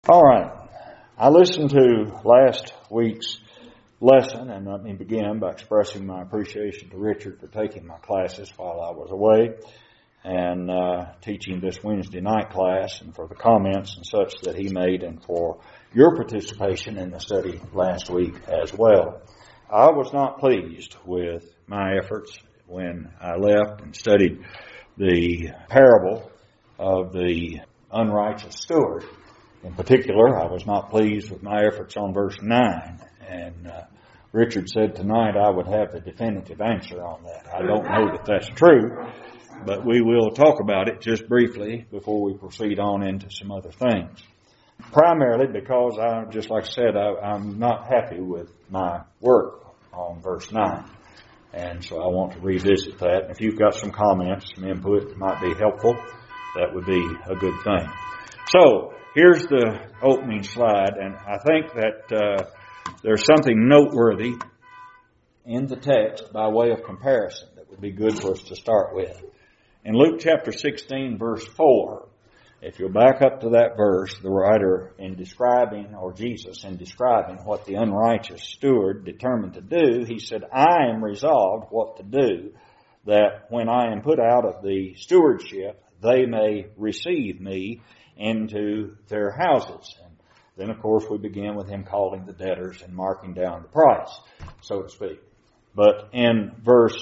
All right. I listened to last week's lesson, and let me begin by expressing my appreciation to Richard for taking my classes while I was away and teaching this Wednesday night class, and for the comments and such that he made, and for your participation in the study last week as well. I was not pleased with my efforts when I left and studied the parable of the unrighteous steward. In particular, I was not pleased with my efforts on verse 9, and Richard said tonight I would have the definitive answer on that. I don't know that that's true, but we will talk about it just briefly before we proceed on into some other things. Primarily because, just like I said, I'm not happy with my work on verse 9, and so I want to revisit that. And if you've got some comments, some input that might be helpful, that would be a good thing. So, here's the opening slide, and I think that there's something noteworthy in the text by way of comparison that would be good for us to start with. In Luke chapter 16, verse 4, if you'll back up to that verse, the writer in describing, or Jesus in describing what the unrighteous steward determined to do, he said, I am resolved what to do, that when I am put out of the stewardship, they may receive me into their houses. And then, of course, we begin with him calling the debtors and marking down the price, so to speak. But in verse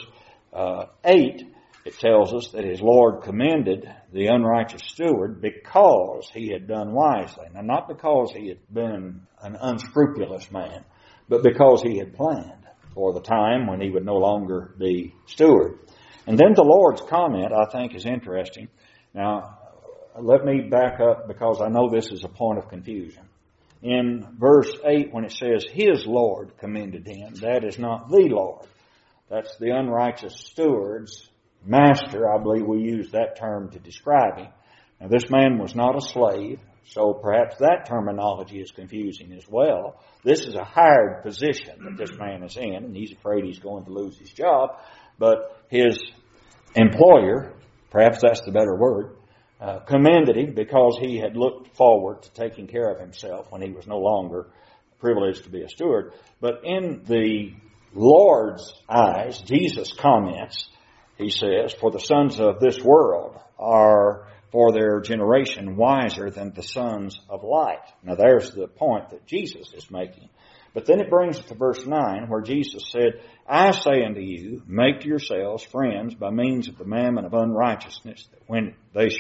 8, it tells us that his Lord commended the unrighteous steward because he had done wisely. Now, not because he had been an unscrupulous man, but because he had planned for the time when he would no longer be steward. And then the Lord's comment, I think, is interesting. Now, let me back up because I know this is a point of confusion. In verse 8, when it says his Lord commended him, that is not the Lord. That's the unrighteous steward's master. I believe we use that term to describe him. Now, this man was not a slave, so perhaps that terminology is confusing as well. This is a hired position that this man is in, and he's afraid he's going to lose his job. But his employer, perhaps that's the better word, commended him because he had looked forward to taking care of himself when he was no longer privileged to be a steward. But in the Lord's eyes, Jesus comments, he says, for the sons of this world are for their generation wiser than the sons of light. Now there's the point that Jesus is making. But then it brings us to verse 9 where Jesus said, I say unto you, make yourselves friends by means of the mammon of unrighteousness, that when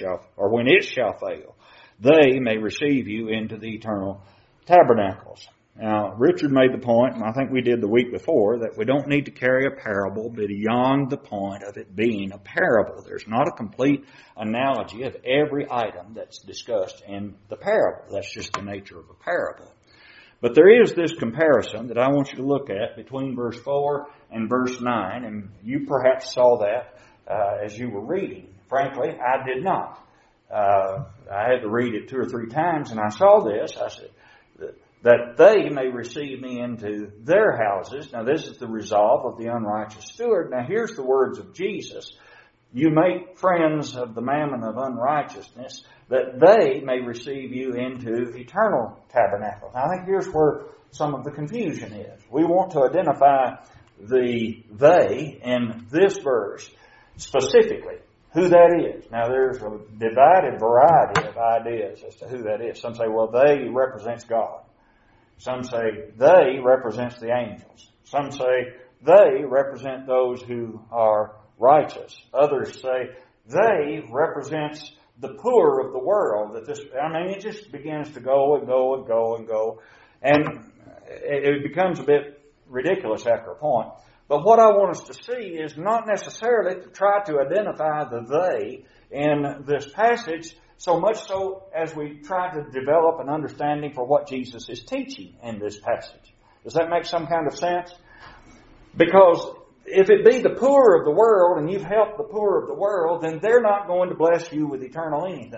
it shall fail, they may receive you into the eternal tabernacles. Now, Richard made the point, and I think we did the week before, that we don't need to carry a parable beyond the point of it being a parable. There's not a complete analogy of every item that's discussed in the parable. That's just the nature of a parable. But there is this comparison that I want you to look at between verse 4 and verse 9, and you perhaps saw that as you were reading. Frankly, I did not. I had to read it 2 or 3 times, and I saw this. I said, that they may receive me into their houses. Now, this is the resolve of the unrighteous steward. Now, here's the words of Jesus. You make friends of the mammon of unrighteousness, that they may receive you into eternal tabernacles. Now, I think here's where some of the confusion is. We want to identify the they in this verse specifically, who that is. Now, there's a divided variety of ideas as to who that is. Some say, well, they represents God. Some say they represents the angels. Some say they represent those who are righteous. Others say they represents the poor of the world. It just begins to go and go and go and go. And it becomes a bit ridiculous after a point. But what I want us to see is not necessarily to try to identify the they in this passage, so much so as we try to develop an understanding for what Jesus is teaching in this passage. Does that make some kind of sense? Because if it be the poor of the world and you've helped the poor of the world, then they're not going to bless you with eternal anything.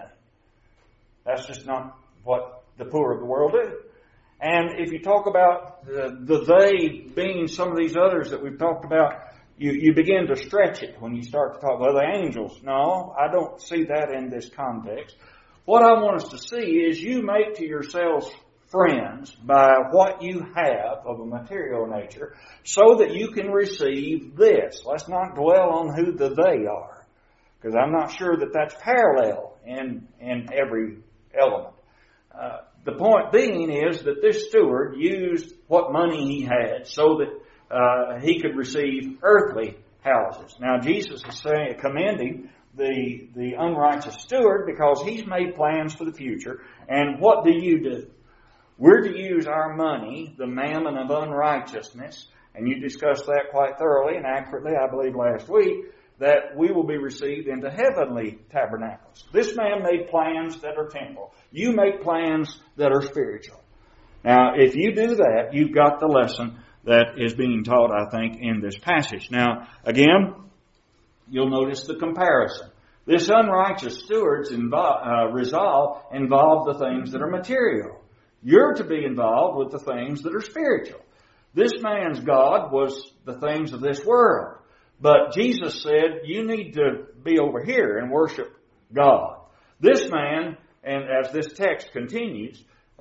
That's just not what the poor of the world do. And if you talk about the they being some of these others that we've talked about, you begin to stretch it when you start to talk about the angels. No, I don't see that in this context. what I want us to see is you make to yourselves friends by what you have of a material nature so that you can receive this. Let's not dwell on who the they are, because I'm not sure that that's parallel in every element. The point being is that this steward used what money he had so that he could receive earthly houses. Now Jesus is commending the unrighteous steward because he's made plans for the future. And what do? We're to use our money, the mammon of unrighteousness, and you discussed that quite thoroughly and accurately, I believe, last week, that we will be received into heavenly tabernacles. This man made plans that are temporal. You make plans that are spiritual. Now, if you do that, you've got the lesson that is being taught, I think, in this passage. Now, again, you'll notice the comparison. This unrighteous steward's resolve involved the things that are material. You're to be involved with the things that are spiritual. This man's God was the things of this world. But Jesus said, you need to be over here and worship God. This man, and as this text continues,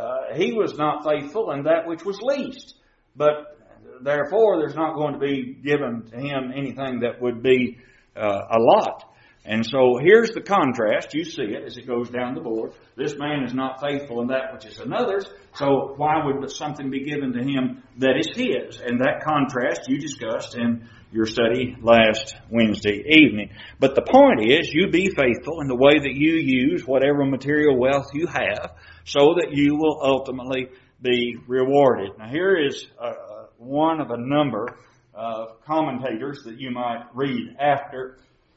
he was not faithful in that which was least. But therefore, there's not going to be given to him anything that would be a lot. And so here's the contrast. You see it as it goes down the board. This man is not faithful in that which is another's. So why would something be given to him that is his? And that contrast you discussed in your study last Wednesday evening. But the point is, you be faithful in the way that you use whatever material wealth you have so that you will ultimately be rewarded. Now here is one of a number of commentators that you might read after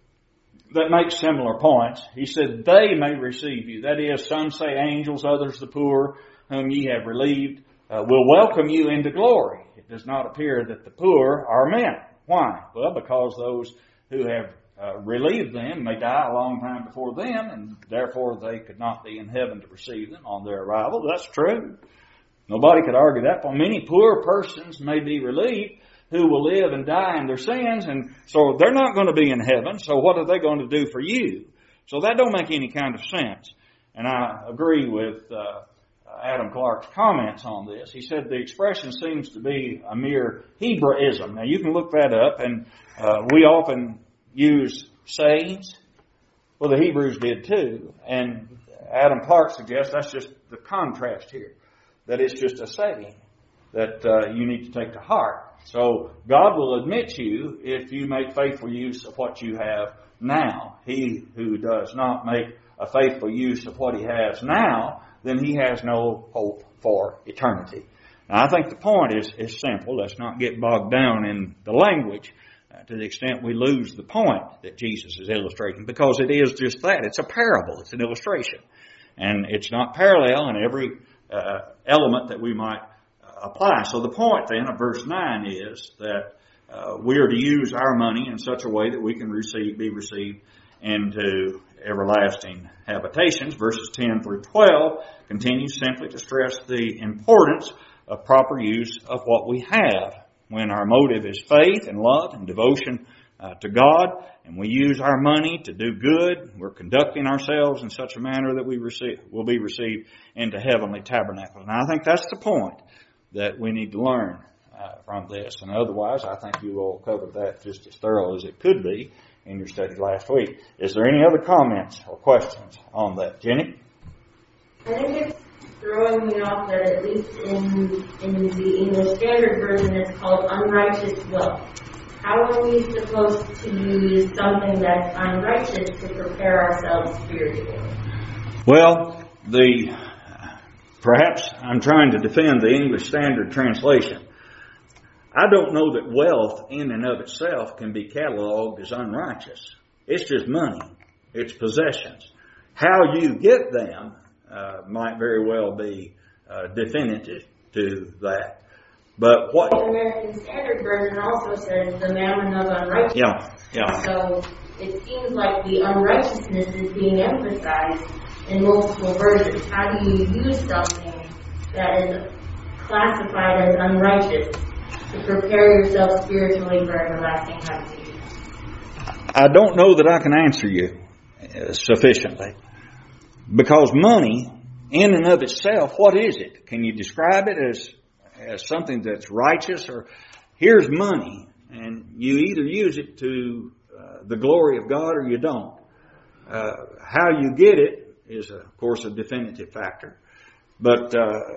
that makes similar points. He said, they may receive you. That is, some say angels, others the poor, whom ye have relieved, will welcome you into glory. It does not appear that the poor are meant. Why? Well, because those who have relieved them may die a long time before them, and therefore they could not be in heaven to receive them on their arrival. That's true. Nobody could argue that point. Many poor persons may be relieved who will live and die in their sins, and so they're not going to be in heaven, so what are they going to do for you? So that don't make any kind of sense. And I agree with Adam Clark's comments on this. He said the expression seems to be a mere Hebraism. Now you can look that up, and we often use sayings. Well, the Hebrews did too, and Adam Clark suggests that's just the contrast here, that it's just a saying that you need to take to heart. So God will admit you if you make faithful use of what you have now. He who does not make a faithful use of what he has now, then he has no hope for eternity. Now, I think the point is simple. Let's not get bogged down in the language to the extent we lose the point that Jesus is illustrating, because it is just that. It's a parable. It's an illustration. And it's not parallel in every element that we might apply. So the point then of verse 9 is that we are to use our money in such a way that we can be received into everlasting habitations. Verses 10 through 12 continue simply to stress the importance of proper use of what we have. When our motive is faith and love and devotion to God, and we use our money to do good, we're conducting ourselves in such a manner that we will be received into heavenly tabernacles. Now, I think that's the point that we need to learn from this. And otherwise, I think you all covered that just as thorough as it could be in your study last week. Is there any other comments or questions on that? Jenny? I think it's throwing me off that at least in the English Standard Version it's called unrighteous wealth. How are we supposed to use something that's unrighteous to prepare ourselves spiritually? Well, perhaps I'm trying to defend the English Standard Translation. I don't know that wealth in and of itself can be cataloged as unrighteous. It's just money. It's possessions. How you get them might very well be definitive to that. But what the American Standard Version also says the mammon of unrighteousness. Yeah. So it seems like the unrighteousness is being emphasized in multiple versions. How do you use something that is classified as unrighteous to prepare yourself spiritually for everlasting habitation? I don't know that I can answer you sufficiently. Because money, in and of itself, what is it? Can you describe it as something that's righteous? Or here's money, and you either use it to the glory of God or you don't. How you get it is, of course, a definitive factor. But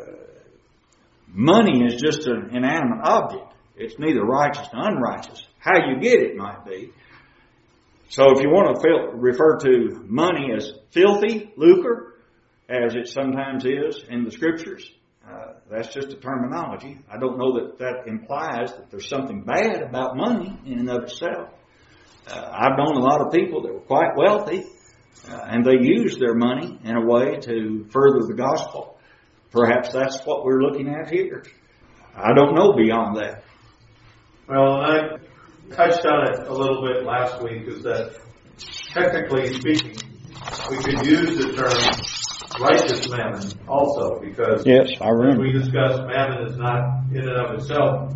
money is just an inanimate object. It's neither righteous nor unrighteous. How you get it might be. So if you want to refer to money as filthy lucre, as it sometimes is in the Scriptures, that's just a terminology. I don't know that implies that there's something bad about money in and of itself. I've known a lot of people that were quite wealthy, and they used their money in a way to further the gospel. Perhaps that's what we're looking at here. I don't know beyond that. Well, and I touched on it a little bit last week, is that technically speaking, we could use the term righteous mammon also, because yes, I remember. As we discussed, mammon is not in and of itself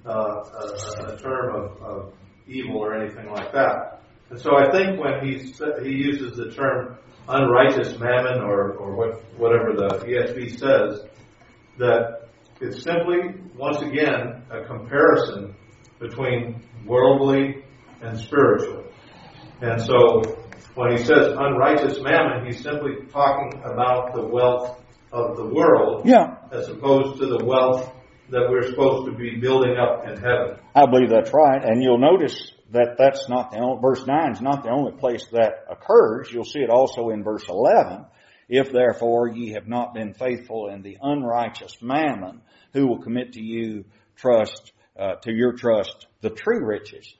a term of evil or anything like that. And so I think when he uses the term unrighteous mammon or whatever the ESV says, that it's simply, once again, a comparison between worldly and spiritual. And so when he says unrighteous mammon, he's simply talking about the wealth of the world, as opposed to the wealth that we're supposed to be building up in heaven. I believe that's right. And you'll notice that that's not the only, verse 9 is not the only place that occurs. You'll see it also in verse 11. If therefore ye have not been faithful in the unrighteous mammon, who will commit to you to your trust the true riches?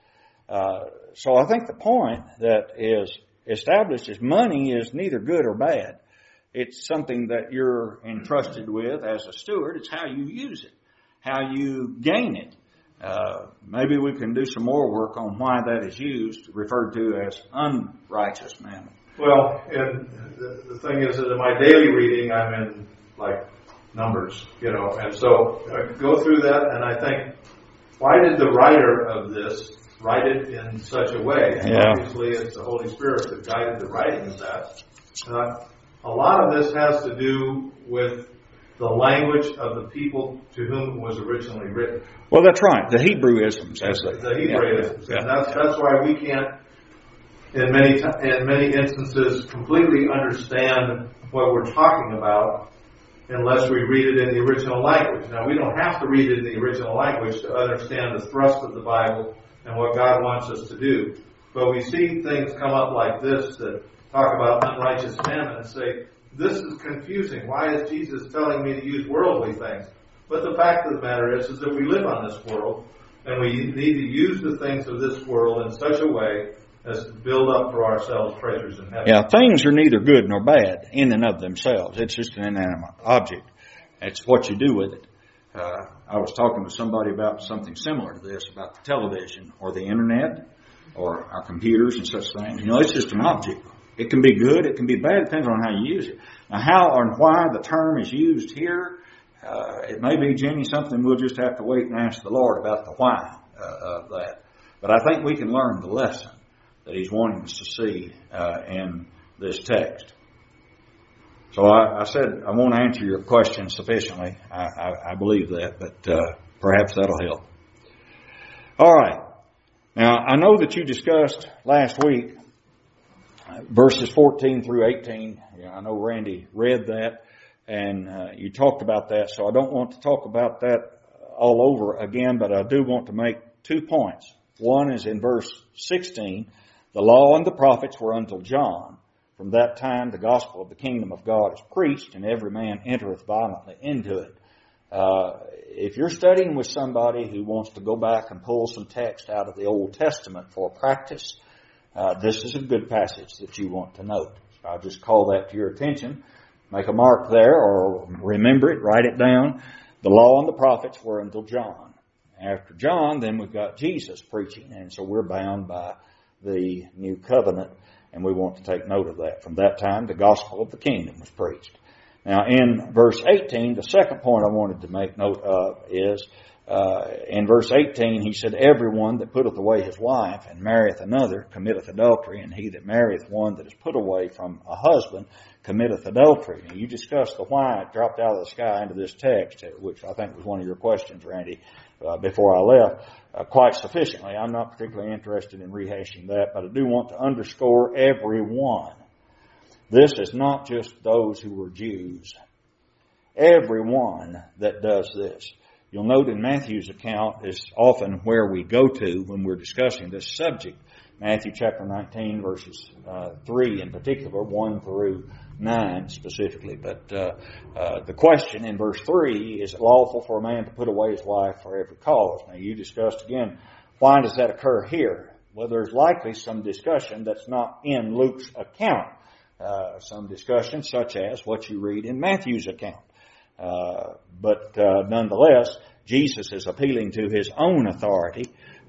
So I think the point that is established is money is neither good or bad. It's something that you're entrusted with as a steward. It's how you use it, how you gain it. Maybe we can do some more work on why that is used, referred to as unrighteous mammon. Well, and the thing is that in my daily reading, I'm in like Numbers, and so I go through that and I think, why did the writer of this write it in such a way? And obviously, it's the Holy Spirit that guided the writing of that. A lot of this has to do with the language of the people to whom it was originally written. Well, that's right. The Hebrewisms. The Hebrewisms. And that's why we can't, in many instances, completely understand what we're talking about unless we read it in the original language. Now, we don't have to read it in the original language to understand the thrust of the Bible and what God wants us to do. But we see things come up like this that talk about unrighteous mammon and say, this is confusing. Why is Jesus telling me to use worldly things? But the fact of the matter is that we live on this world, and we need to use the things of this world in such a way as to build up for ourselves treasures in heaven. Yeah, things are neither good nor bad in and of themselves. It's just an inanimate object. It's what you do with it. I was talking to somebody about something similar to this, about the television or the internet or our computers and such things. It's just an object. It can be good, it can be bad, it depends on how you use it. Now, how and why the term is used here, it may be, Jenny, something we'll just have to wait and ask the Lord about the why of that. But I think we can learn the lesson that He's wanting us to see in this text. So I said I won't answer your question sufficiently. I believe that, but perhaps that'll help. All right. Now, I know that you discussed last week verses 14 through 18. I know Randy read that, and you talked about that, so I don't want to talk about that all over again, but I do want to make 2 points. One is in verse 16, the law and the prophets were until John. From that time the gospel of the kingdom of God is preached, and every man entereth violently into it. If you're studying with somebody who wants to go back and pull some text out of the Old Testament for practice, this is a good passage that you want to note. So I'll just call that to your attention. Make a mark there or remember it, write it down. The law and the prophets were until John. After John, then we've got Jesus preaching, and so we're bound by the new covenant, and we want to take note of that. From that time, the gospel of the kingdom was preached. Now, in verse 18, the second point I wanted to make note of is in verse 18, he said, everyone that putteth away his wife and marrieth another committeth adultery, and he that marrieth one that is put away from a husband committeth adultery. Now, you discussed the why it dropped out of the sky into this text, which I think was one of your questions, Randy, before I left, quite sufficiently. I'm not particularly interested in rehashing that, but I do want to underscore everyone. This is not just those who were Jews. Everyone that does this. You'll note in Matthew's account is often where we go to when we're discussing this subject. Matthew chapter 19 verses 3 in particular, 1 through 9 specifically. But the question in verse 3, is it lawful for a man to put away his wife for every cause? Now you discussed again, why does that occur here? Well, there's likely some discussion that's not in Luke's account. Some discussion such as what you read in Matthew's account. But nonetheless, Jesus is appealing to his own authority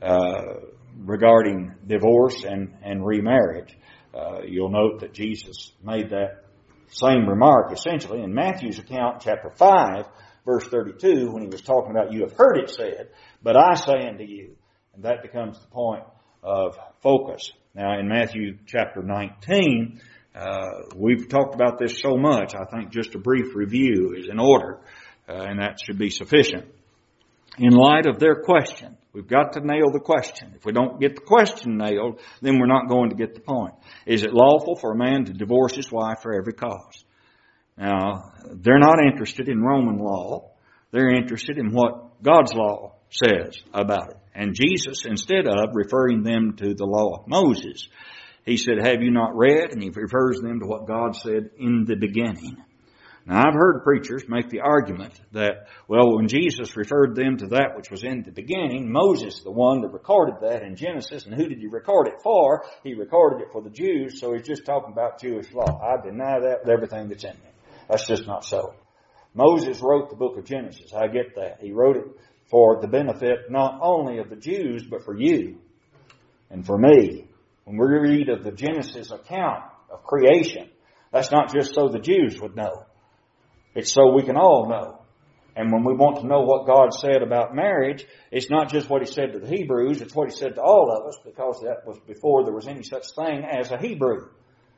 regarding divorce and remarriage. You'll note that Jesus made that same remark essentially in Matthew's account, chapter 5, verse 32, when he was talking about, you have heard it said, but I say unto you. And that becomes the point of focus. Now in Matthew chapter 19, we've talked about this so much, I think just a brief review is in order, and that should be sufficient. In light of their question, we've got to nail the question. If we don't get the question nailed, then we're not going to get the point. Is it lawful for a man to divorce his wife for every cause? Now, they're not interested in Roman law. They're interested in what God's law says about it. And Jesus, instead of referring them to the law of Moses, he said, have you not read? And he refers them to what God said in the beginning. Now, I've heard preachers make the argument that, well, when Jesus referred them to that which was in the beginning, Moses, the one that recorded that in Genesis, and who did he record it for? He recorded it for the Jews, so he's just talking about Jewish law. I deny that with everything that's in me. That's just not so. Moses wrote the book of Genesis. I get that. He wrote it for the benefit not only of the Jews, but for you and for me. When we read of the Genesis account of creation, that's not just so the Jews would know. It's so we can all know. And when we want to know what God said about marriage, it's not just what he said to the Hebrews, it's what he said to all of us, because that was before there was any such thing as a Hebrew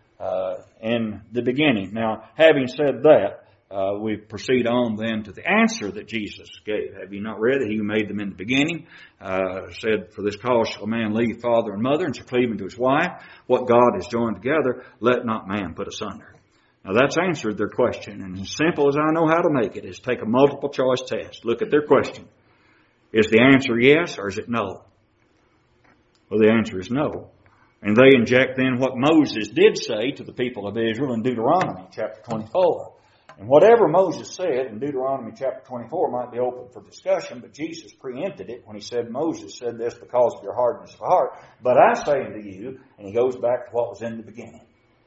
in the beginning. Now, having said that, we proceed on then to the answer that Jesus gave. Have you not read that he who made them in the beginning said, for this cause shall a man leave father and mother and shall cleave unto his wife? What God has joined together, let not man put asunder. Now that's answered their question, and as simple as I know how to make it is take a multiple choice test. Look at their question. Is the answer yes or is it no? Well, the answer is no. And they inject then what Moses did say to the people of Israel in Deuteronomy chapter 24. And whatever Moses said in Deuteronomy chapter 24 might be open for discussion, but Jesus preempted it when he said, Moses said this because of your hardness of heart. But I say unto you, and he goes back to what was in the beginning.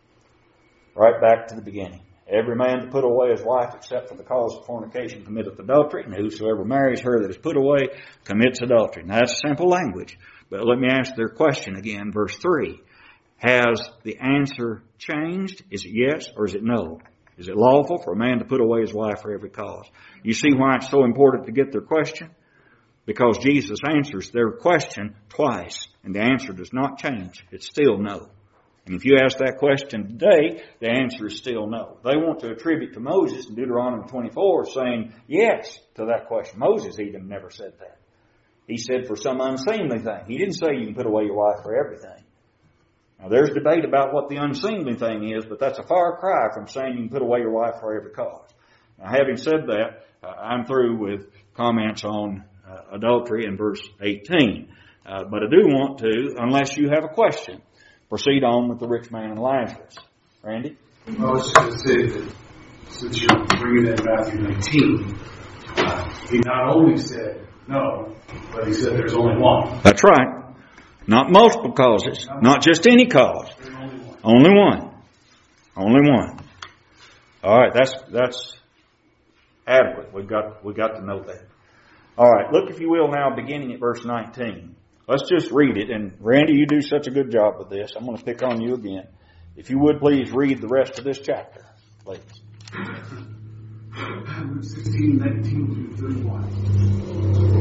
Right back to the beginning. Every man that put away his wife except for the cause of fornication committeth adultery, and whosoever marries her that is put away commits adultery. Now that's simple language, but let me ask their question again, verse 3. Has the answer changed? Is it yes or is it no? Is it lawful for a man to put away his wife for every cause? You see why it's so important to get their question? Because Jesus answers their question twice, and the answer does not change. It's still no. And if you ask that question today, the answer is still no. They want to attribute to Moses in Deuteronomy 24 saying yes to that question. Moses even never said that. He said for some unseemly thing. He didn't say you can put away your wife for everything. Now there's debate about what the unseemly thing is, but that's a far cry from saying you can put away your wife for every cause. Now having said that, I'm through with comments on adultery in verse 18. But I do want to, unless you have a question, proceed on with the rich man and Lazarus. Randy? I was just going to say that since you're bringing in Matthew 19, he not only said no, but he said there's only one. That's right. Not multiple causes. Not just any cause. Only one. Only one. All right, that's adequate. We've got to know that. All right, look if you will now beginning at verse 19. Let's just read it. And Randy, you do such a good job with this. I'm going to pick on you again. If you would please read the rest of this chapter, please. 16, 19 through 31.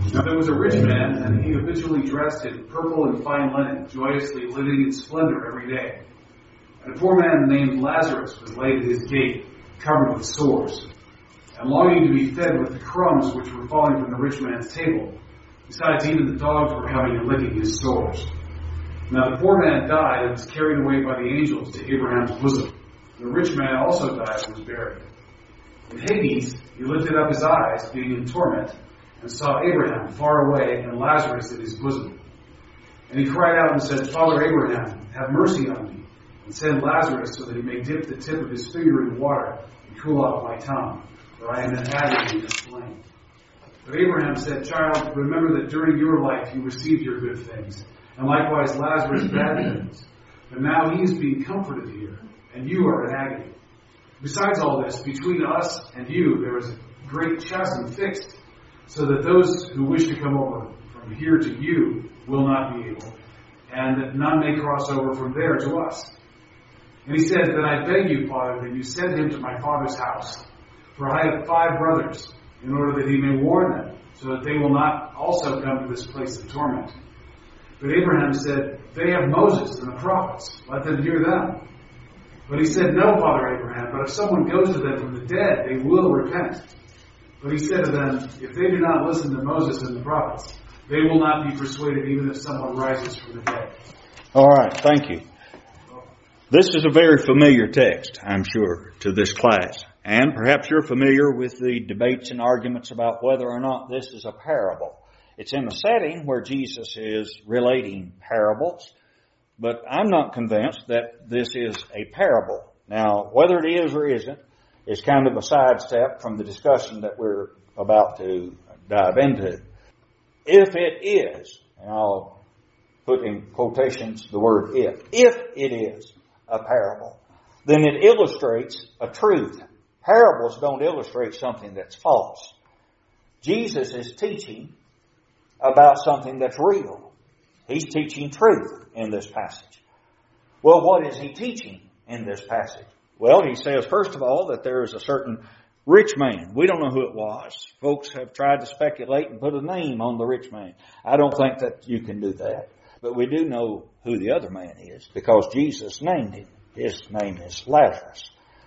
Now there was a rich man, and he habitually dressed in purple and fine linen, joyously living in splendor every day. And a poor man named Lazarus was laid at his gate, covered with sores, and longing to be fed with the crumbs which were falling from the rich man's table. Besides, even the dogs were coming and licking his sores. Now the poor man died and was carried away by the angels to Abraham's bosom. The rich man also died and was buried. In Hades, he lifted up his eyes, being in torment, and saw Abraham far away and Lazarus at his bosom. And he cried out and said, Father Abraham, have mercy on me, and send Lazarus so that he may dip the tip of his finger in water and cool off my tongue, for I am in agony in this flame. But Abraham said, Child, remember that during your life you received your good things, and likewise Lazarus bad things. But now he is being comforted here, and you are in agony. Besides all this, between us and you there is a great chasm fixed, so that those who wish to come over from here to you will not be able, and that none may cross over from there to us. And he said, Then I beg you, Father, that you send him to my father's house, for I have 5 brothers, in order that he may warn them, so that they will not also come to this place of torment. But Abraham said, They have Moses and the prophets, let them hear them. But he said, No, Father Abraham, but if someone goes to them from the dead, they will repent. But he said to them, If they do not listen to Moses and the prophets, they will not be persuaded even if someone rises from the dead. All right, thank you. This is a very familiar text, I'm sure, to this class. And perhaps you're familiar with the debates and arguments about whether or not this is a parable. It's in a setting where Jesus is relating parables, but I'm not convinced that this is a parable. Now, whether it is or isn't is kind of a sidestep from the discussion that we're about to dive into. If it is, and I'll put in quotations the word if it is a parable, then it illustrates a truth. Parables don't illustrate something that's false. Jesus is teaching about something that's real. He's teaching truth in this passage. Well, what is he teaching in this passage? Well, he says, first of all, that there is a certain rich man. We don't know who it was. Folks have tried to speculate and put a name on the rich man. I don't think that you can do that. But we do know who the other man is because Jesus named him. His name is Lazarus.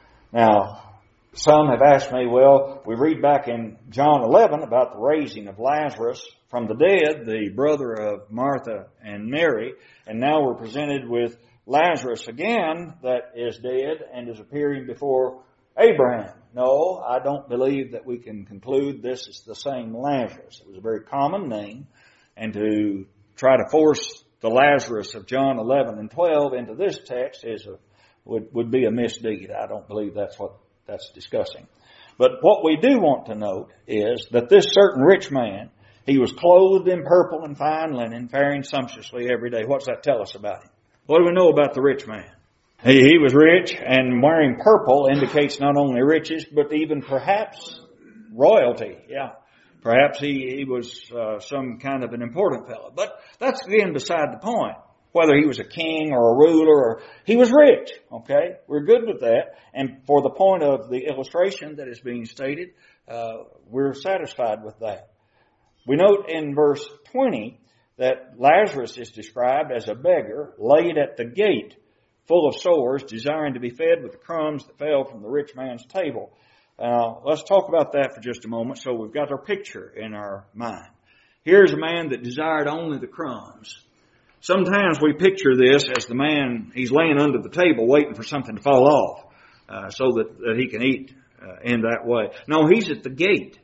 Now, some have asked me, well, we read back in John 11 about the raising of Lazarus from the dead, the brother of Martha and Mary, and now we're presented with Lazarus again that is dead and is appearing before Abraham. No, I don't believe that we can conclude this is the same Lazarus. It was a very common name, and to try to force the Lazarus of John 11 and 12 into this text would be a misdeed. I don't believe that's what that's discussing. But what we do want to note is that this certain rich man, he was clothed in purple and fine linen, faring sumptuously every day. What's that tell us about him? What do we know about the rich man? He was rich, and wearing purple indicates not only riches, but even perhaps royalty. Yeah. Perhaps he was some kind of an important fellow. But that's again beside the point. Whether he was a king or a ruler, or he was rich. Okay? We're good with that. And for the point of the illustration that is being stated, we're satisfied with that. We note in verse 20 that Lazarus is described as a beggar laid at the gate, full of sores, desiring to be fed with the crumbs that fell from the rich man's table. Now, let's talk about that for just a moment so we've got our picture in our mind. Here's a man that desired only the crumbs. Sometimes we picture this as the man, he's laying under the table waiting for something to fall off so that he can eat in that way. No, he's at the gate.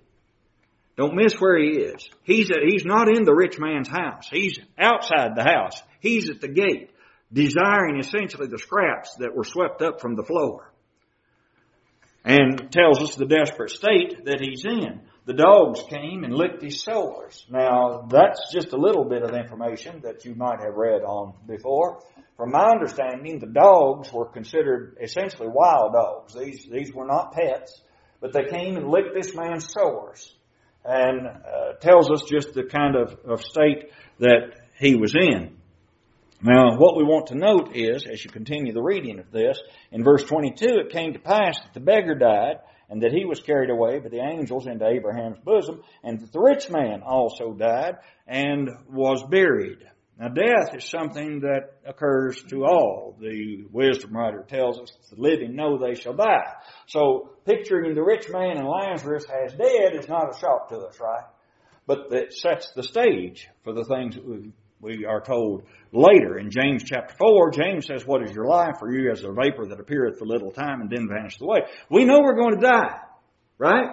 Don't miss where he is. He's not in the rich man's house. He's outside the house. He's at the gate, desiring essentially the scraps that were swept up from the floor. And tells us the desperate state that he's in. The dogs came and licked his sores. Now, that's just a little bit of information that you might have read on before. From my understanding, the dogs were considered essentially wild dogs. These were not pets, but they came and licked this man's sores. And tells us just the kind of state that he was in. Now, what we want to note is, as you continue the reading of this, in verse 22, it came to pass that the beggar died and that he was carried away by the angels into Abraham's bosom, and that the rich man also died and was buried. Now, death is something that occurs to all. The wisdom writer tells us the living know they shall die. So, picturing the rich man and Lazarus as dead is not a shock to us, right? But that sets the stage for the things that we are told later. In James chapter 4, James says, "What is your life? For you as a vapor that appeareth for a little time and then vanisheth away." We know we're going to die, right?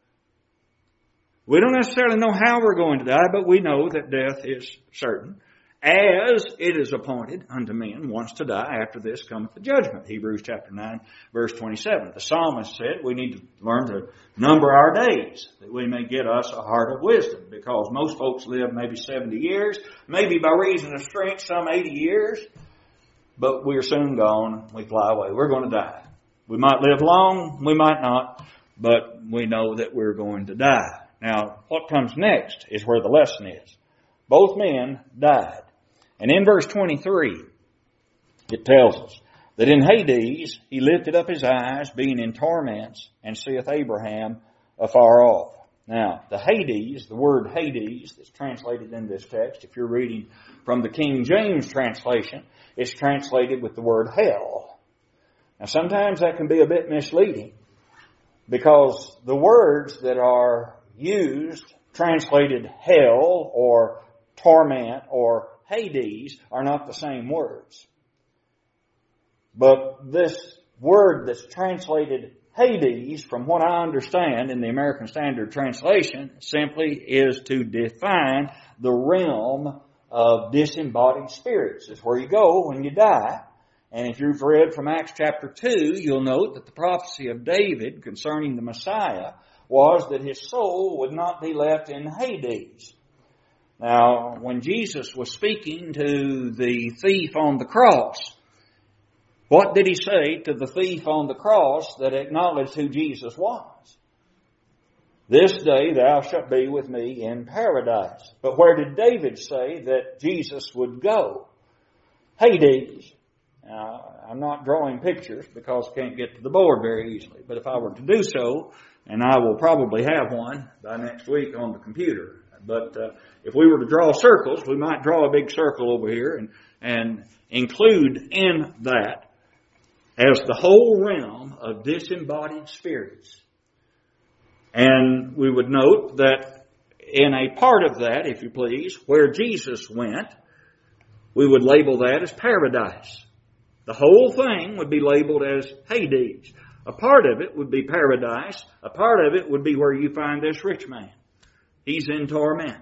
We don't necessarily know how we're going to die, but we know that death is certain. As it is appointed unto men once to die, after this cometh the judgment. Hebrews chapter 9, verse 27. The psalmist said we need to learn to number our days, that we may get us a heart of wisdom, because most folks live maybe 70 years, maybe by reason of strength some 80 years, but we're soon gone, we fly away. We're going to die. We might live long, we might not, but we know that we're going to die. Now, what comes next is where the lesson is. Both men died. And in verse 23, it tells us that in Hades he lifted up his eyes, being in torments, and seeth Abraham afar off. Now, the Hades, the word Hades that's translated in this text, if you're reading from the King James translation, it's translated with the word hell. Now, sometimes that can be a bit misleading, because the words that are used, translated hell or torment or Hades, are not the same words. But this word that's translated Hades, from what I understand in the American Standard Translation, simply is to define the realm of disembodied spirits. It's where you go when you die. And if you've read from Acts chapter 2, you'll note that the prophecy of David concerning the Messiah was that his soul would not be left in Hades. Now, when Jesus was speaking to the thief on the cross, what did he say to the thief on the cross that acknowledged who Jesus was? "This day thou shalt be with me in paradise." But where did David say that Jesus would go? Hades. Now, I'm not drawing pictures because I can't get to the board very easily. But if I were to do so, and I will probably have one by next week on the computer, but if we were to draw circles, we might draw a big circle over here and include in that as the whole realm of disembodied spirits. And we would note that in a part of that, if you please, where Jesus went, we would label that as paradise. The whole thing would be labeled as Hades. A part of it would be paradise. A part of it would be where you find this rich man. He's in torment.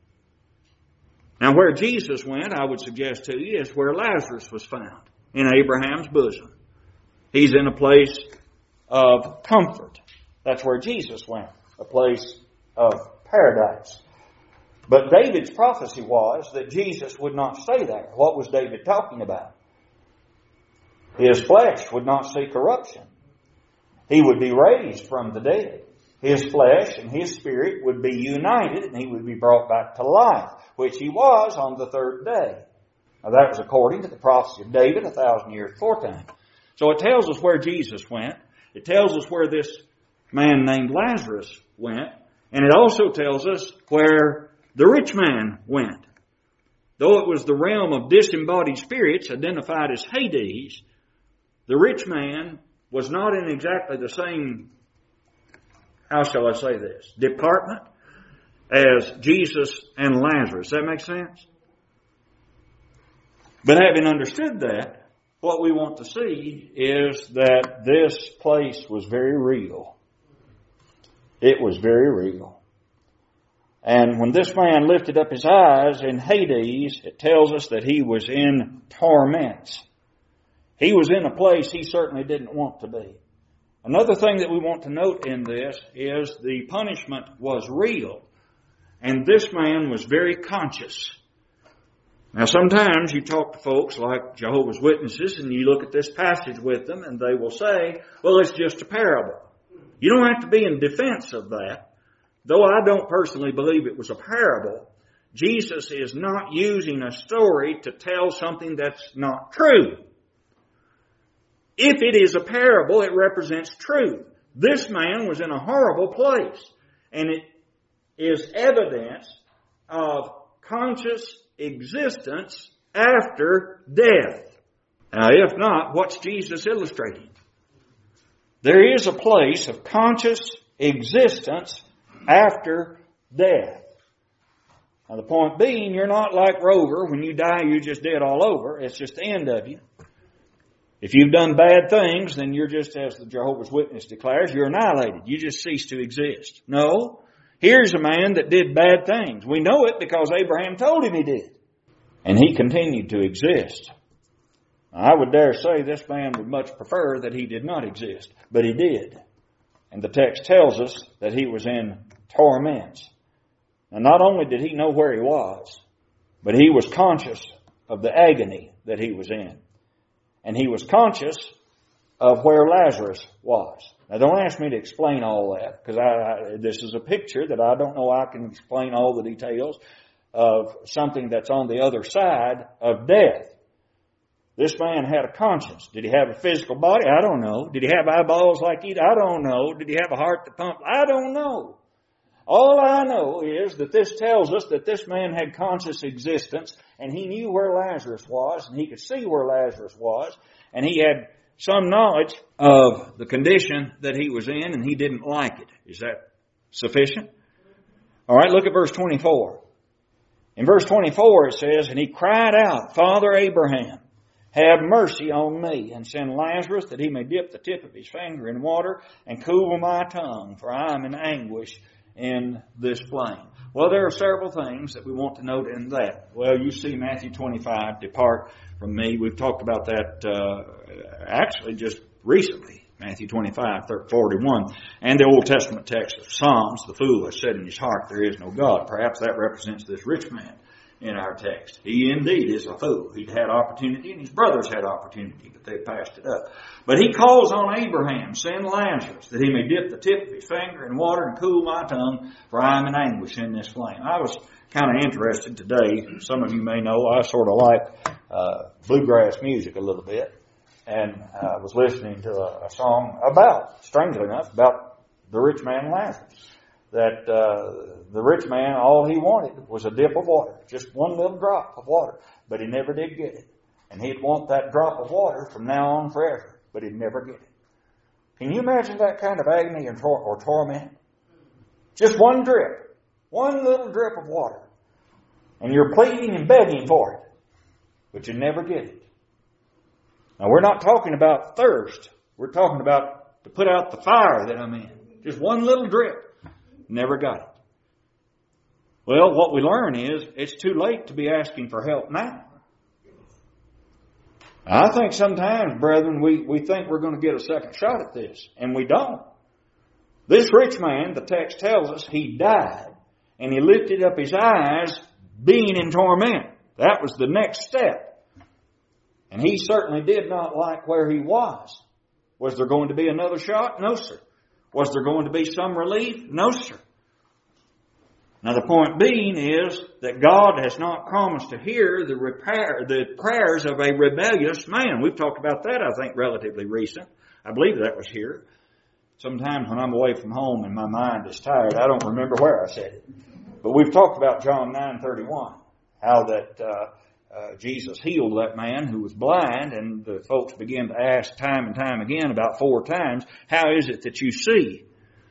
Now, where Jesus went, I would suggest to you, is where Lazarus was found, in Abraham's bosom. He's in a place of comfort. That's where Jesus went, a place of paradise. But David's prophecy was that Jesus would not stay there. What was David talking about? His flesh would not see corruption. He would be raised from the dead. His flesh and his spirit would be united, and he would be brought back to life, which he was on the third day. Now, that was according to the prophecy of David 1,000 years beforehand. So it tells us where Jesus went. It tells us where this man named Lazarus went. And it also tells us where the rich man went. Though it was the realm of disembodied spirits identified as Hades, the rich man was not in exactly the same, how shall I say this, department as Jesus and Lazarus. Does that make sense? But having understood that, what we want to see is that this place was very real. It was very real. And when this man lifted up his eyes in Hades, it tells us that he was in torments. He was in a place he certainly didn't want to be. Another thing that we want to note in this is the punishment was real. And this man was very conscious. Now, sometimes you talk to folks like Jehovah's Witnesses and you look at this passage with them and they will say, well, it's just a parable. You don't have to be in defense of that. Though I don't personally believe it was a parable, Jesus is not using a story to tell something that's not true. If it is a parable, it represents truth. This man was in a horrible place. And it is evidence of conscious existence after death. Now, if not, what's Jesus illustrating? There is a place of conscious existence after death. Now, the point being, you're not like Rover. When you die, you're just dead all over. It's just the end of you. If you've done bad things, then you're just, as the Jehovah's Witness declares, you're annihilated. You just cease to exist. No. Here's a man that did bad things. We know it because Abraham told him he did. And he continued to exist. I would dare say this man would much prefer that he did not exist, but he did. And the text tells us that he was in torments. Now, not only did he know where he was, but he was conscious of the agony that he was in. And he was conscious of where Lazarus was. Now, don't ask me to explain all that, because this is a picture that I don't know I can explain all the details of something that's on the other side of death. This man had a conscience. Did he have a physical body? I don't know. Did he have eyeballs like you? I don't know. Did he have a heart that pumped? I don't know. All I know is that this tells us that this man had conscious existence, and he knew where Lazarus was, and he could see where Lazarus was, and he had some knowledge of the condition that he was in, and he didn't like it. Is that sufficient? All right, look at verse 24. In verse 24 it says, "And he cried out, Father Abraham, have mercy on me, and send Lazarus that he may dip the tip of his finger in water and cool my tongue, for I am in anguish in this flame." Well, there are several things that we want to note in that. Well, you see Matthew 25, depart from me. We've talked about that actually just recently. Matthew 25, 41. And the Old Testament text of Psalms, the fool has said in his heart, there is no God. Perhaps that represents this rich man in our text. He indeed is a fool. He'd had opportunity, and his brothers had opportunity, but they passed it up. But he calls on Abraham, send Lazarus, that he may dip the tip of his finger in water and cool my tongue, for I am in anguish in this flame. I was kind of interested today. Some of you may know I sort of like bluegrass music a little bit, and I was listening to a song about, strangely enough, about the rich man Lazarus. That the rich man, all he wanted was a dip of water, just one little drop of water, but he never did get it. And he'd want that drop of water from now on forever, but he'd never get it. Can you imagine that kind of agony or torment? Just one drip, one little drip of water, and you're pleading and begging for it, but you never get it. Now, we're not talking about thirst. We're talking about to put out the fire that I'm in. Just one little drip. Never got it. Well, what we learn is it's too late to be asking for help now. I think sometimes, brethren, we think we're going to get a second shot at this, and we don't. This rich man, the text tells us, he died, and he lifted up his eyes, being in torment. That was the next step. And he certainly did not like where he was. Was there going to be another shot? No, sir. Was there going to be some relief? No, sir. Now, the point being is that God has not promised to hear the prayers of a rebellious man. We've talked about that, I think, relatively recent. I believe that was here. Sometimes when I'm away from home and my mind is tired, I don't remember where I said it. But we've talked about John 9:31, how that Jesus healed that man who was blind, and the folks began to ask time and time again, about 4 times, how is it that you see?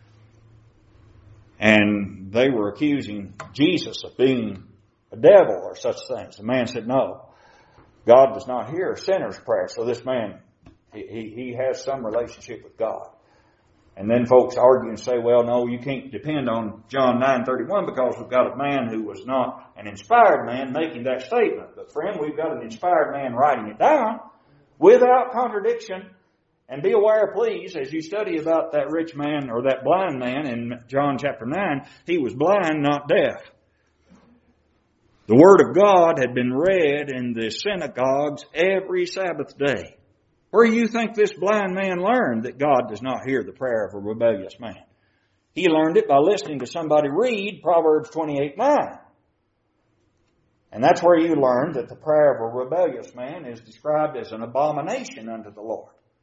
And they were accusing Jesus of being a devil or such things. The man said, no, God does not hear a sinner's prayer. So this man, he has some relationship with God. And then folks argue and say, well, no, you can't depend on John 9:31 because we've got a man who was not an inspired man making that statement. But friend, we've got an inspired man writing it down without contradiction. And be aware, please, as you study about that rich man or that blind man in John chapter 9, he was blind, not deaf. The Word of God had been read in the synagogues every Sabbath day. Where do you think this blind man learned that God does not hear the prayer of a rebellious man? He learned it by listening to somebody read Proverbs 28:9. And that's where you learn that the prayer of a rebellious man is described as an abomination unto the Lord.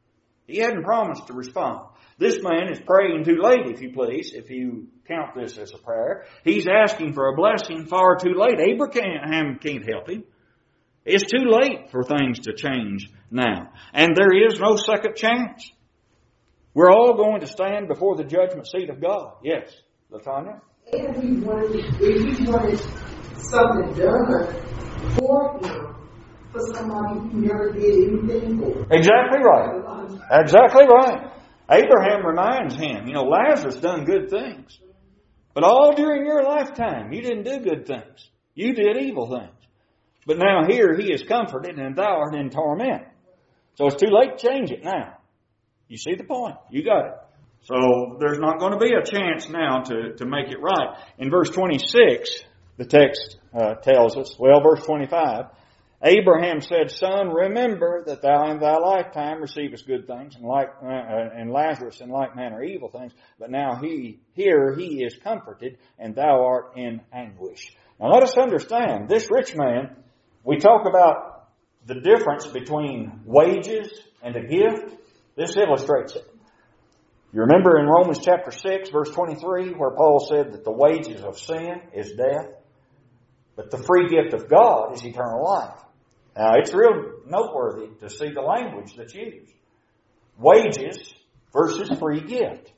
He hadn't promised to respond. This man is praying too late, if you please, if you count this as a prayer. He's asking for a blessing far too late. Abraham can't help him. It's too late for things to change now. And there is no second chance. We're all going to stand before the judgment seat of God. Yes, LaTanya? If he wanted something done for him, for somebody who never did anything for him. Exactly right. Exactly right. Abraham reminds him, Lazarus done good things. But all during your lifetime, you didn't do good things. You did evil things. But now here he is comforted and thou art in torment. So it's too late to change it now. You see the point. You got it. So there's not going to be a chance now to make it right. In verse 26, the text tells us, verse 25, Abraham said, Son, remember that thou in thy lifetime receivest good things, and Lazarus in like manner evil things. But now he is comforted, and thou art in anguish. Now let us understand, this rich man, we talk about the difference between wages and a gift. This illustrates it. You remember in Romans chapter 6, verse 23, where Paul said that the wages of sin is death, but the free gift of God is eternal life. Now, it's real noteworthy to see the language that's used. Wages versus free gift.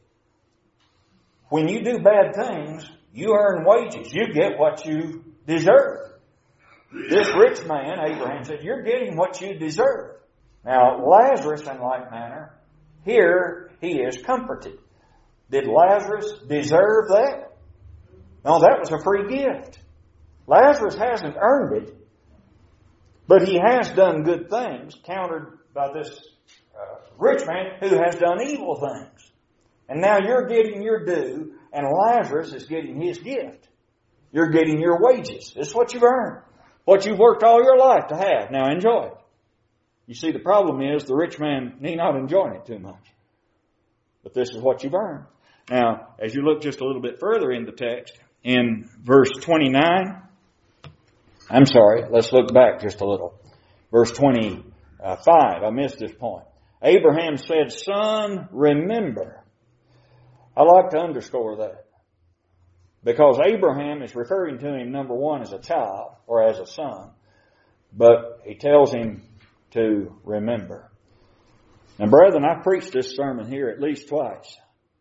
When you do bad things, you earn wages. You get what you deserve. This rich man, Abraham, said, you're getting what you deserve. Now, Lazarus, in like manner, here he is comforted. Did Lazarus deserve that? No, that was a free gift. Lazarus hasn't earned it, but he has done good things, countered by this rich man who has done evil things. And now you're getting your due, and Lazarus is getting his gift. You're getting your wages. This is what you've earned. What you've worked all your life to have. Now enjoy it. You see, the problem is the rich man need not enjoy it too much. But this is what you've earned. Now, as you look just a little bit further in the text, in verse 29, let's look back just a little. Verse 25, I missed this point. Abraham said, Son, remember. I like to underscore that. Because Abraham is referring to him, number one, as a child or as a son. But he tells him to remember. Now, brethren, I've preached this sermon here at least twice.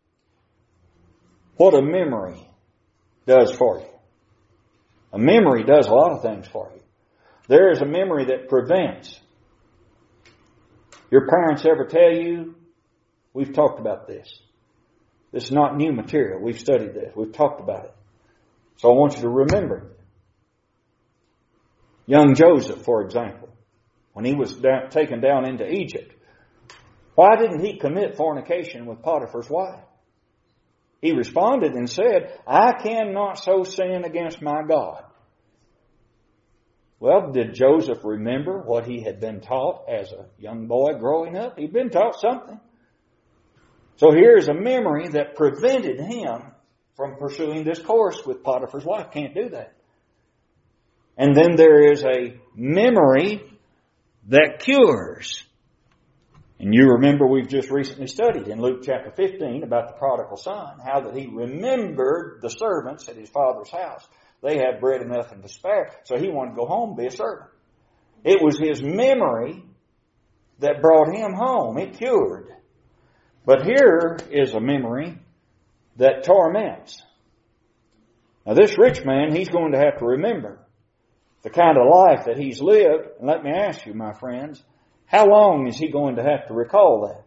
What a memory does for you. A memory does a lot of things for you. There is a memory that prevents. Your parents ever tell you, we've talked about this. This is not new material. We've studied this. We've talked about it. So I want you to remember it. Young Joseph, for example, when he was taken down into Egypt, why didn't he commit fornication with Potiphar's wife? He responded and said, I cannot so sin against my God. Well, did Joseph remember what he had been taught as a young boy growing up? He'd been taught something. So here's a memory that prevented him from pursuing this course with Potiphar's wife. Can't do that. And then there is a memory that cures. And you remember we've just recently studied in Luke chapter 15 about the prodigal son, how that he remembered the servants at his father's house. They had bread enough and to spare, so he wanted to go home and be a servant. It was his memory that brought him home. It cured. But here is a memory that torments. Now this rich man, he's going to have to remember the kind of life that he's lived. And let me ask you, my friends, how long is he going to have to recall that?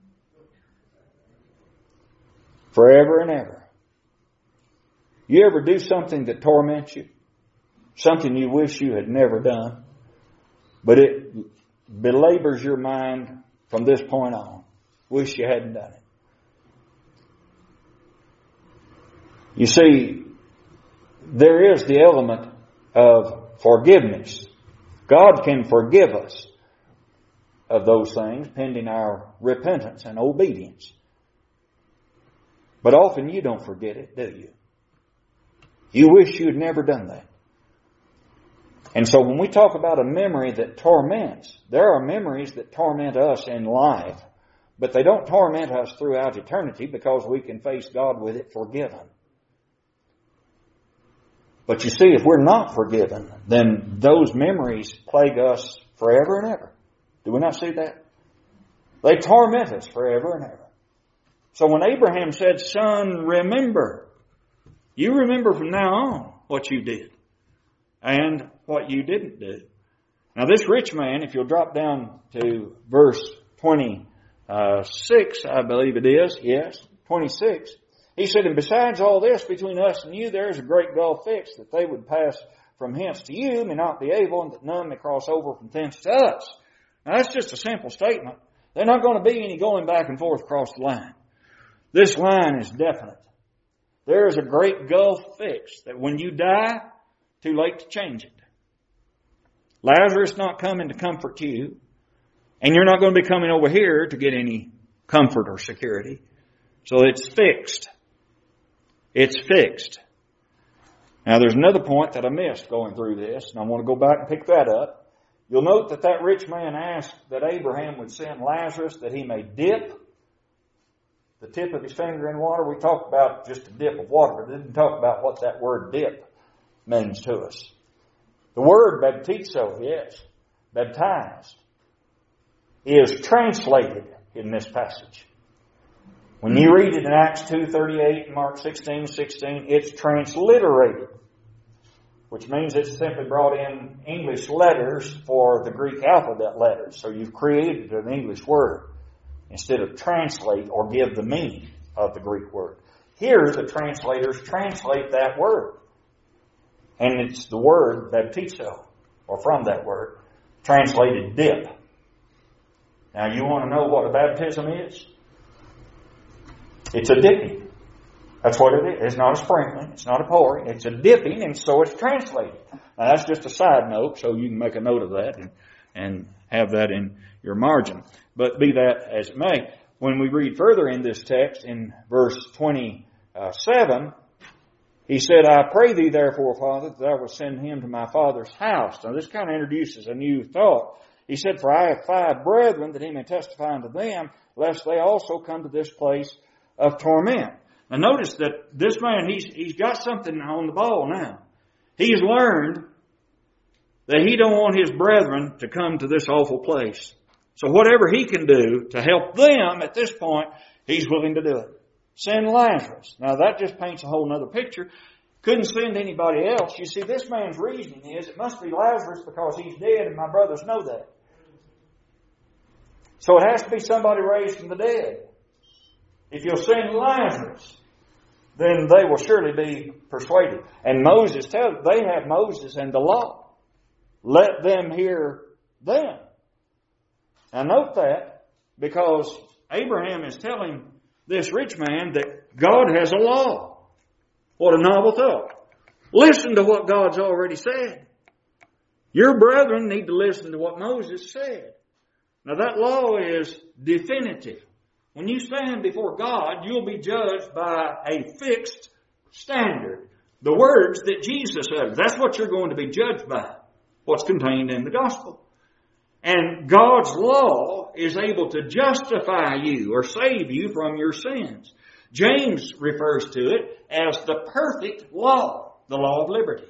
Forever and ever. You ever do something that torments you? Something you wish you had never done, but it belabors your mind from this point on. Wish you hadn't done it. You see, there is the element of forgiveness. God can forgive us of those things pending our repentance and obedience. But often you don't forget it, do you? You wish you had never done that. And so when we talk about a memory that torments, there are memories that torment us in life, But they don't torment us throughout eternity because we can face God with it forgiven. But you see, if we're not forgiven, then those memories plague us forever and ever. Do we not see that? They torment us forever and ever. So when Abraham said, son, remember, you remember from now on what you did and what you didn't do. Now this rich man, if you'll drop down to verse 26, I believe it is, yes, 26, he said, and besides all this, between us and you, there is a great gulf fixed, that they would pass from hence to you, may not be able, and that none may cross over from thence to us. Now that's just a simple statement. There's not going to be any going back and forth across the line. This line is definite. There is a great gulf fixed, that when you die, too late to change it. Lazarus not coming to comfort you, and you're not going to be coming over here to get any comfort or security. So it's fixed. It's fixed. Now there's another point that I missed going through this, and I want to go back and pick that up. You'll note that that rich man asked that Abraham would send Lazarus that he may dip the tip of his finger in water. We talked about just a dip of water, but didn't talk about what that word dip means to us. The word baptizo, yes, baptized, is translated in this passage. When you read it in Acts 2:38 and Mark 16:16, it's transliterated, which means it's simply brought in English letters for the Greek alphabet letters. So you've created an English word instead of translate or give the meaning of the Greek word. Here, the translators translate that word. And it's the word baptizo, or from that word, translated dip. Now, you want to know what a baptism is? It's a dipping. That's what it is. It's not a sprinkling. It's not a pouring. It's a dipping, and so it's translated. Now, that's just a side note, so you can make a note of that and have that in your margin. But be that as it may, when we read further in this text, in verse 27, he said, I pray thee therefore, Father, that thou wilt send him to my father's house. Now, this kind of introduces a new thought. He said, for I have 5 brethren, that he may testify unto them, lest they also come to this place of torment. Now notice that this man, he's got something on the ball now. He's learned that he don't want his brethren to come to this awful place. So whatever he can do to help them at this point, he's willing to do it. Send Lazarus. Now that just paints a whole other picture. Couldn't send anybody else. You see, this man's reasoning is, it must be Lazarus because he's dead and my brothers know that. So it has to be somebody raised from the dead. If you'll send Lazarus, then they will surely be persuaded. And Moses tells them, they have Moses and the law. Let them hear them. Now note that, because Abraham is telling this rich man that God has a law. What a novel thought. Listen to what God's already said. Your brethren need to listen to what Moses said. Now that law is definitive. When you stand before God, you'll be judged by a fixed standard. The words that Jesus uttered. That's what you're going to be judged by. What's contained in the gospel. And God's law is able to justify you or save you from your sins. James refers to it as the perfect law, the law of liberty.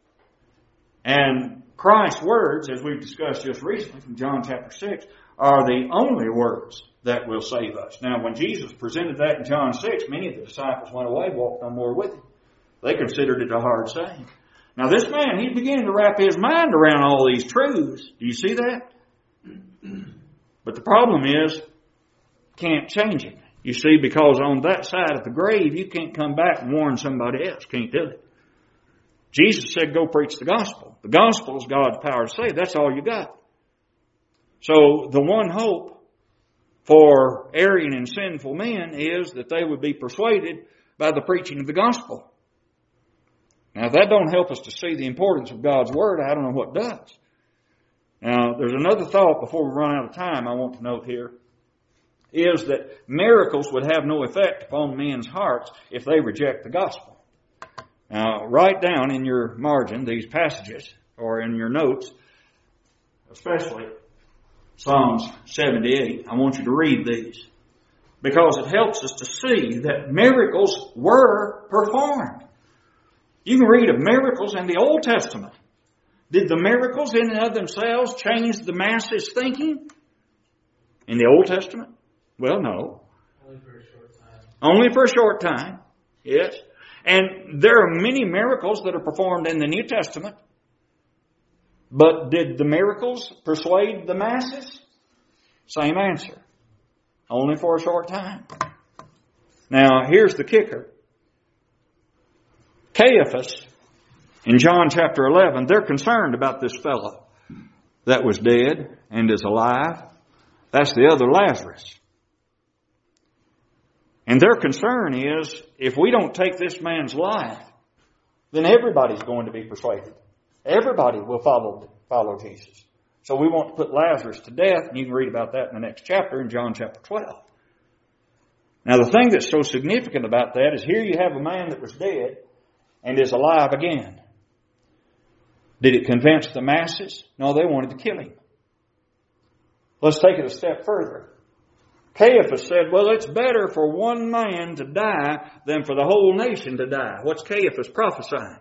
And Christ's words, as we've discussed just recently from John chapter 6, are the only words that will save us. Now, when Jesus presented that in John 6, many of the disciples went away, walked no more with him. They considered it a hard saying. Now, this man, he's beginning to wrap his mind around all these truths. Do you see that? But the problem is, can't change it. You see, because on that side of the grave, you can't come back and warn somebody else. Can't do it. Jesus said, go preach the gospel. The gospel is God's power to save. That's all you got. So the one hope for erring and sinful men is that they would be persuaded by the preaching of the gospel. Now, if that don't help us to see the importance of God's word, I don't know what does. Now, there's another thought before we run out of time I want to note here, is that miracles would have no effect upon men's hearts if they reject the gospel. Now, write down in your margin these passages, or in your notes, especially Psalms 78. I want you to read these. because it helps us to see that miracles were performed. You can read of miracles in the Old Testament. Did the miracles in and of themselves change the masses' thinking in the Old Testament? Well, no. Only for a short time. Only for a short time, yes. And there are many miracles that are performed in the New Testament. But did the miracles persuade the masses? Same answer. Only for a short time. Now, here's the kicker. Caiaphas, in John chapter 11, they're concerned about this fellow that was dead and is alive. That's the other Lazarus. And their concern is, if we don't take this man's life, then everybody's going to be persuaded. Everybody will follow Jesus. So we want to put Lazarus to death, and you can read about that in the next chapter, in John chapter 12. Now the thing that's so significant about that is here you have a man that was dead and is alive again. Did it convince the masses? No, they wanted to kill him. Let's take it a step further. Caiaphas said, well, it's better for one man to die than for the whole nation to die. What's Caiaphas prophesying?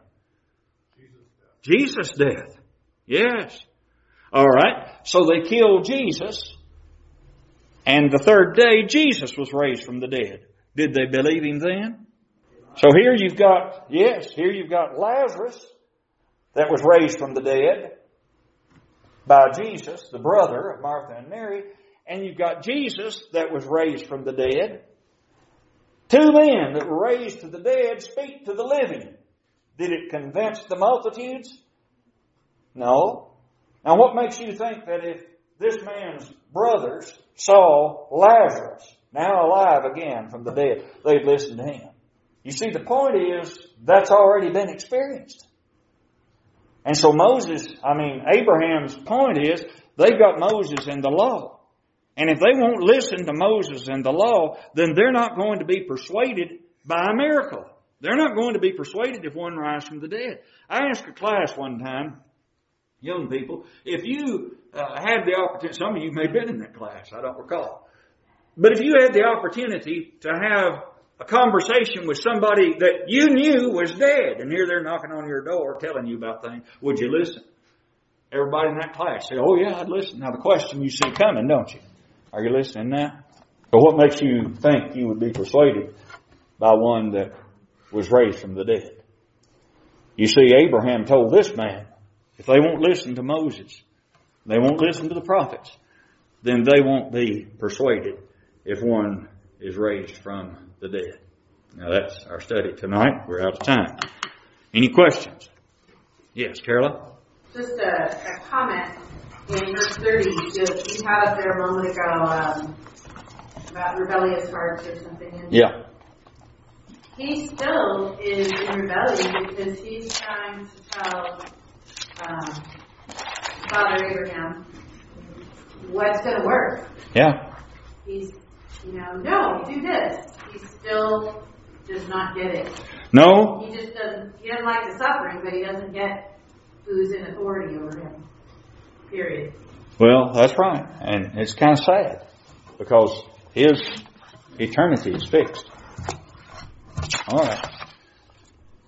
Jesus' death. Yes. All right. So they killed Jesus. And the third day, Jesus was raised from the dead. Did they believe him then? So here you've got Lazarus that was raised from the dead by Jesus, the brother of Martha and Mary. And you've got Jesus that was raised from the dead. Two men that were raised to the dead speak to the living. Did it convince the multitudes? No. Now what makes you think that if this man's brothers saw Lazarus, now alive again from the dead, they'd listen to him? You see, the point is, that's already been experienced. And so Abraham's point is, they've got Moses and the law. And if they won't listen to Moses and the law, then they're not going to be persuaded by a miracle. They're not going to be persuaded if one rises from the dead. I asked a class one time, young people, if you had the opportunity, some of you may have been in that class, I don't recall. But if you had the opportunity to have a conversation with somebody that you knew was dead, and here they're knocking on your door telling you about things, would you listen? Everybody in that class said, oh yeah, I'd listen. Now the question you see coming, don't you? Are you listening now? But what makes you think you would be persuaded by one that was raised from the dead? You see, Abraham told this man, if they won't listen to Moses, they won't listen to the prophets, then they won't be persuaded if one is raised from the dead. Now that's our study tonight. We're out of time. Any questions? Yes, Carolyn? Just a comment in verse 30. You had up there a moment ago about rebellious hearts or something. Yeah. He still is in rebellion because he's trying to tell Father Abraham what's going to work. Yeah. He's, no, do this. He still does not get it. No. He just doesn't like the suffering, but he doesn't get who's in authority over him. Period. Well, that's right. And it's kind of sad because his eternity is fixed. All right.